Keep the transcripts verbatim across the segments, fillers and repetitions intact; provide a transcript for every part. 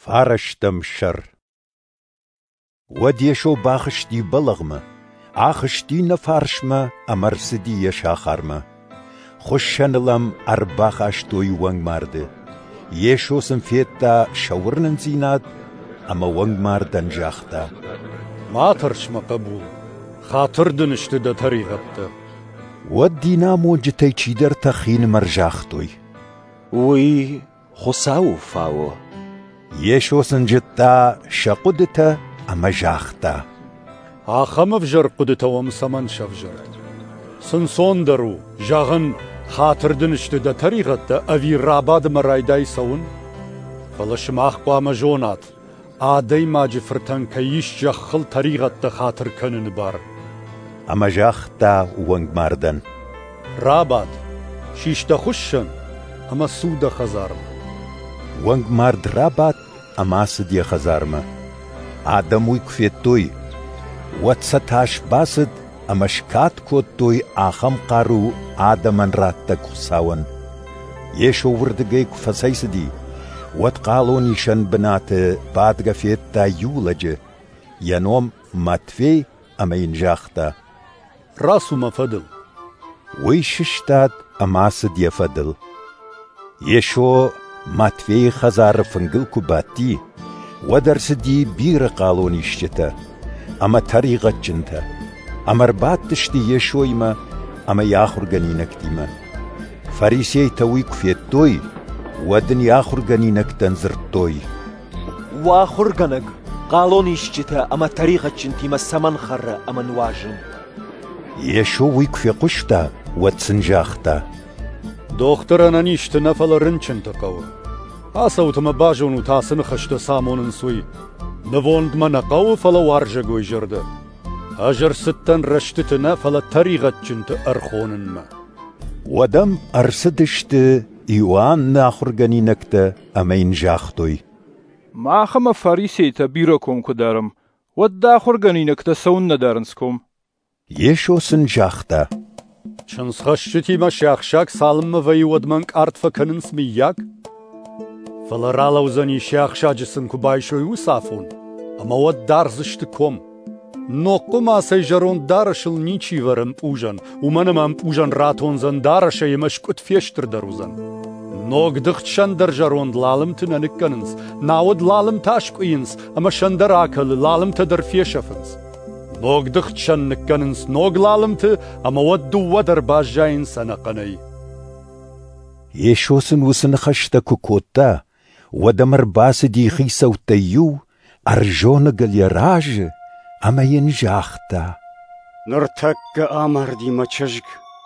فارشتم شر وديشو باخشتي بلغمة آخشتي نفارشمة أمرسدي يشاخرمة خشنلم أرباخ أشتوي وانگ مارده يشو سنفيتا شورنن زينات أما وانگ ماردن جاختا ما ترشم قبول خاطر دنشت ده طريقت ودينا موجتي چيدر تخين مرجاختوي وي خساو فاو يشو سنجتا شقدتا أما جاختا آخم فجر قدتا ومسمن شفجر سنسون درو جاغن خاطر دنشت ده طريقت أوي راباد مرايداي سون فلشماخ قوام جونات آدي ماجي فرتن كيش جخل طريقت خاطر كنن بار أما جاختا وانگ ماردن راباد شيشتا خشن أما سودا خزارم وانگ مارد راباد أما سدي خزارم آدم ويكفيتوي واتستاش باسد أما شكات كوتوي آخم قارو آدمان راتك خساون يشو وردقيك فسيسدي واتقالوني شن بنات بادغا فيتا يولج ينوم ماتفي أما ينجاختا راسو ما فضل ويششتاد أما سدي فضل يشو ماتفي خزار فنگل كباتي ودرسدي بير قالوني شتا أما طريقة جنتا أما ربات تشتي يشوي ما أما ياخر غنينك ديما فريسي تويك فيتوي ودن ياخر غنينك تنزرتوي واخر غنق قالوني شتا أما طريقة جنتي ما سمن خر أما نواجن يشو ويك في قشتا واتسنجاختا دختر أنا نيشت نفل رنچن تقوى آسوت ما باجون تاسن خشت سامون سوي نووند ما نقوى فلا وارجقوي جرده أجر ستن رشتتنا فلا طريقة جنت أرخونن ما ودم أرسدشت إيوان ناخر غنينكتا أما ينجاختوي ما خم فريسي تبيركم كدارم وداخر غنينكتا سون ندارنسكم يشو سنجاختا شنس خشتي ما شاخشاك سالم وي ودمنك أرد فكننس مياك فلا رالو زني شاخشاجسن كبايشوي وصافون أما ود دارزشتكم نوقو ما سيجرون دارشل نيچي ورم پوجن ومنم ام پوجن راتون زن دارشه يمشكت فيشتر دروزن نوق دختشن در جرون لالم تننكننس ناود لالم تاشكوينس اما شندر آكل لالم تدر فيشفنس نوق دختشن نكننس نوق لالم ت اما ودو ودر باجاين سنقني يشوسن وسن خشتا كوكوتا ودمر باس دي خيسا وتيو أرجون قل يراج أما ينجاختا نرتك آمر دي ما چشق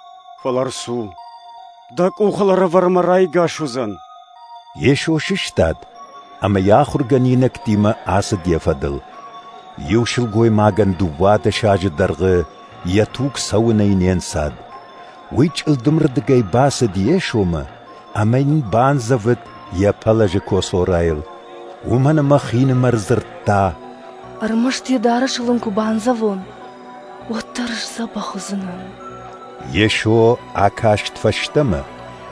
فلرسو داك اوخل رفر مراي غاشوزن يشو ششتاد أما ياخر غنينك ديما آسد يفضل يوشل غوي ماغن دوبات شاج درغ يتوك سونين ينساد ويج الدمر دقاي باسد يشوما أما ين بانزفت يپلج كوسورايل ومن مخين مرزرتا أرمشت يدارش لنكو بانزفون وطرش زبخزنن يشو آكاشت فشتما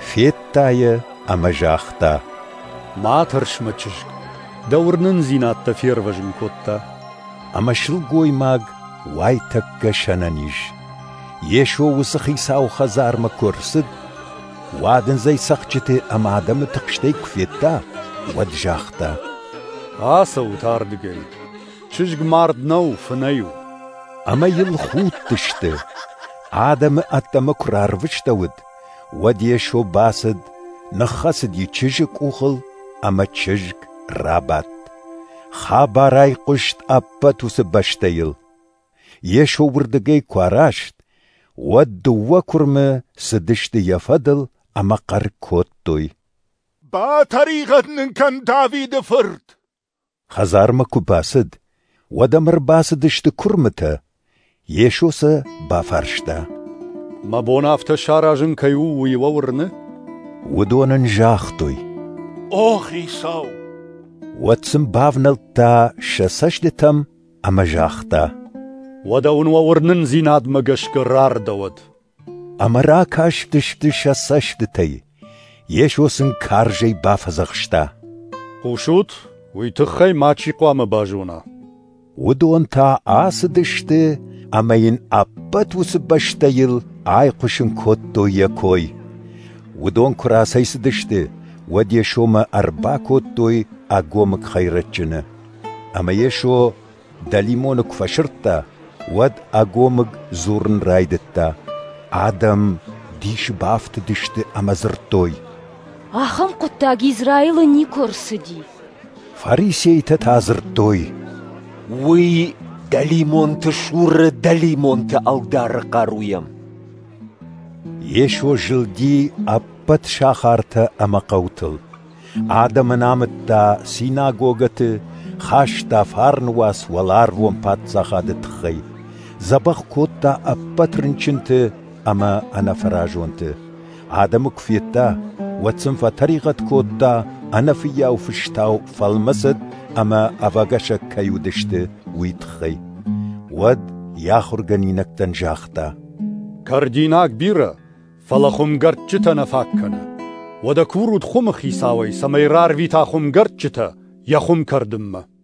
فيتايا أما جاختا ما ترش مچشك دورنن زينات تفير وجن كوتا أما شلقوي ماغ واي تكا شنانيش يشو وسخي ساو خزار مكورسد وادن زي سخجتي أما عدم تقشتيك فيتا ود جاختا آسو تاردقاي چشق مارد نو فنيو أما يلخوت تشت آدم أتما كرار وشتود ود يشو باسد نخسد يچشق اوخل أما چشق رابط خاباراي قشت أبا تسبشتيل يشو وردقاي كواراشت ود وكرم سدشت يفضل أما قركوتوي با طريقة نكن داويد فرد خزار مكو باسد ودمر باسدشت كرمتا يشوسا بافرشتا ما بونافتا شاراجن كيو ويورن ودونن جاختوي أوخي ساو واتسم بافنلتا شسشدتم أما جاختا ودون وورنن زيناد مگش قرار دود أما راكاش تشت شسشدتي يشوسن كارجي بافزغشتا قوشوت ويتخي ماتشي قوام باجونا ودون تا آس دشته امين ابت وسبشتيل آي قشن كوتو يكوي ودون كراسيس دشته ودي شوما أربع كوتوي أقومك خيرتشنا أما يشو دليمونك فشرتا ود أقومك زورن رايدتا آدم ديش بافت دشته أما زرتوي آخم قطاق إسرائيل نيكور سدي فاريسي تتازرتوي وي دليمون تشور دليمون تألدار قارويم يشو جلدي أبت شاخارتا أما قوتل آدم نامتا سيناغوغت خاشتا فارنواس والارвом патсахадет خي زبخ كوتا أبت رنچنت أما أنا فراجونت آدم كفيتا واتسنفا طريقة كوتا أنا فيا وفشتاو فالمسد أما أفاقشا كيودشت ويتخي ود ياخر غنينك تنجاختا كارديناك بيرا فلخم قرچتا نفاكنا ودا كورود خم خيساوي سميرار ويتا خم قرچتا يخم كردم